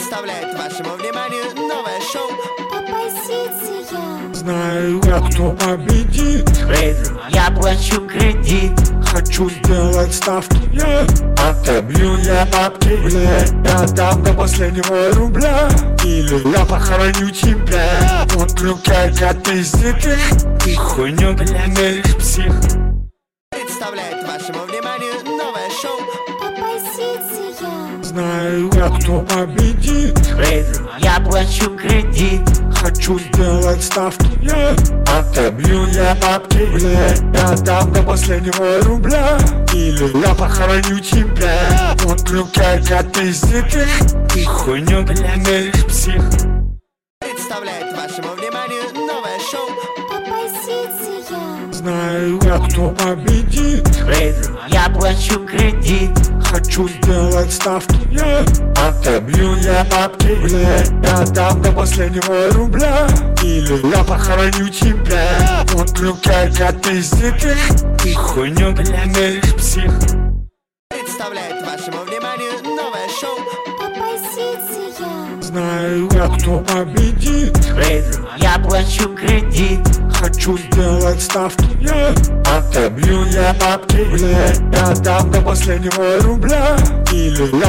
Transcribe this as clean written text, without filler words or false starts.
Представляет вашему вниманию новое шоу Оппозиция. Знаю я, кто победит. Я плачу кредит. Хочу сделать ставки я. Отобью я бабки, я дам до последнего рубля. Или я похороню тебя. Вот клюкай, как пиздит их. Ты хуйню глянешь, псих. представляет вашему вниманию новое шоу Оппозиция. Знаю я, кто победит. Я плачу кредит. Хочу сделать ставки я. Отобью я бабки, я дам до последнего рубля. Или я похороню тебя. Вот клюкай, как пиздит их. Ты хуйню глянешь, псих. представляет вашему вниманию новое шоу Оппозиция. Знаю я, кто победит. Я плачу кредит. Хочу сделать ставки я. Отобью я бабки, я дам до последнего рубля. Или я похороню тебя. Вот клюкай, как пиздит их. Ты хуйню глянешь, псих. представляет вашему вниманию новое шоу Оппозиция. Знаю я, кто победит. Я плачу кредит. Хочу сделать ставки я. Отобью я бабки, я дам до последнего рубля. Или я